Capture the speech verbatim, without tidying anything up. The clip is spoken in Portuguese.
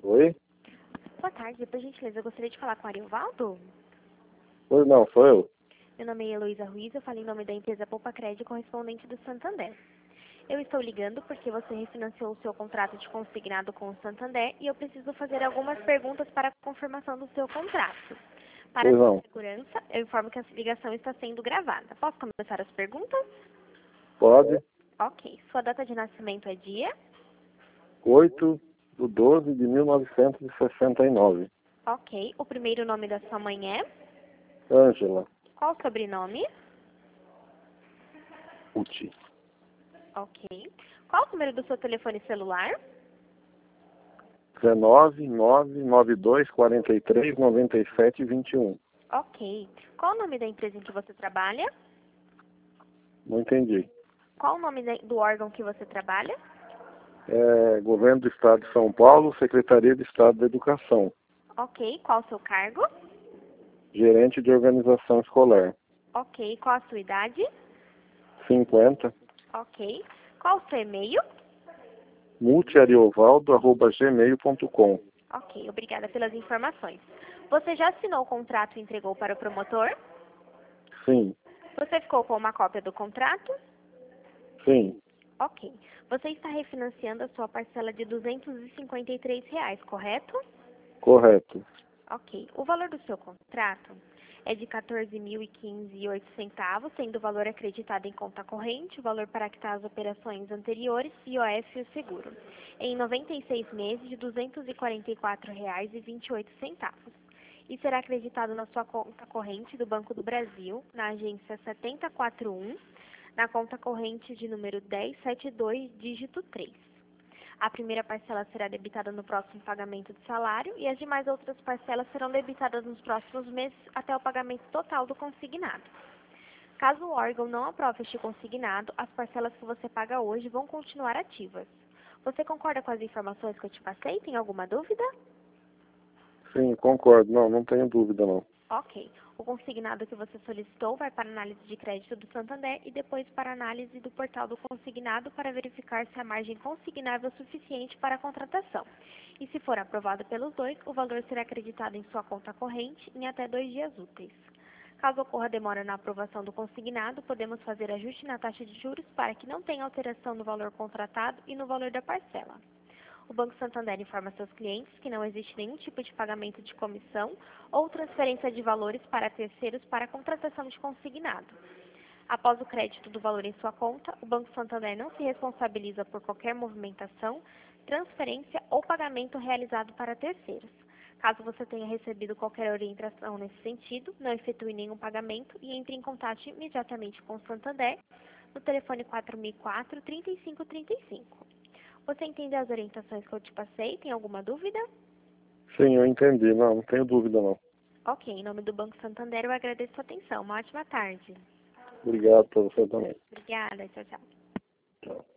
Oi? Boa tarde, por gentileza, eu gostaria de falar com o Ariovaldo. Oi, não, sou eu. Meu nome é Heloísa Ruiz, eu falo em nome da empresa Poupa Crédito, correspondente do Santander. Eu estou ligando porque você refinanciou o seu contrato de consignado com o Santander e eu preciso fazer algumas perguntas para a confirmação do seu contrato. Para Pois a sua não. segurança, eu informo que a ligação está sendo gravada. Posso começar as perguntas? Pode? Ok. Sua data de nascimento é dia? oito de doze de mil novecentos e sessenta e nove. Ok. O primeiro nome da sua mãe é? Ângela Qual o sobrenome? Pucci. Ok. Qual o número do seu telefone celular? dezenove, nove, nove dois, quarenta e três, noventa e sete, vinte e um. Ok. Qual o nome da empresa em que você trabalha? Não entendi. Qual o nome da- do órgão que você trabalha? É, Governo do Estado de São Paulo, Secretaria de Estado da Educação. Ok. Qual o seu cargo? Gerente de Organização Escolar. Ok. Qual a sua idade? cinquenta. Ok. Qual o seu e-mail? multiariovaldo arroba gmail ponto com. Ok. Obrigada pelas informações. Você já assinou o contrato e entregou para o promotor? Sim, Você ficou com uma cópia do contrato? sim, Ok. Você está refinanciando a sua parcela de duzentos e cinquenta e três reais, correto? correto. Ok. O valor do seu contrato é de quatorze mil e quinze e oito centavos, sendo o valor acreditado em conta corrente, o valor para quitar as operações anteriores, I O F e o seguro, em noventa e seis meses de duzentos e quarenta e quatro reais e vinte e oito centavos. E será acreditado na sua conta corrente do Banco do Brasil, na agência setenta e quatro um, na conta corrente de número dez setenta e dois, dígito três. A primeira parcela será debitada no próximo pagamento de salário e as demais outras parcelas serão debitadas nos próximos meses até o pagamento total do consignado. Caso o órgão não aprove este consignado, as parcelas que você paga hoje vão continuar ativas. Você concorda com as informações que eu te passei? Tem alguma dúvida? Sim, concordo. Não, não tenho dúvida não. Ok. O consignado que você solicitou vai para análise de crédito do Santander e depois para análise do portal do consignado para verificar se a margem consignável é suficiente para a contratação. E se for aprovado pelos dois, o valor será acreditado em sua conta corrente em até dois dias úteis. Caso ocorra demora na aprovação do consignado, podemos fazer ajuste na taxa de juros para que não tenha alteração no valor contratado e no valor da parcela. O Banco Santander informa seus clientes que não existe nenhum tipo de pagamento de comissão ou transferência de valores para terceiros para a contratação de consignado. Após o crédito do valor em sua conta, o Banco Santander não se responsabiliza por qualquer movimentação, transferência ou pagamento realizado para terceiros. Caso você tenha recebido qualquer orientação nesse sentido, não efetue nenhum pagamento e entre em contato imediatamente com o Santander no telefone quatro mil e quatro, trinta e cinco trinta e cinco. Você entendeu as orientações que eu te passei? Tem alguma dúvida? Sim, eu entendi. Não, não tenho dúvida não. Ok, em nome do Banco Santander eu agradeço a sua atenção. Uma ótima tarde. Obrigado para você também. Obrigada, tchau, tchau. Tchau.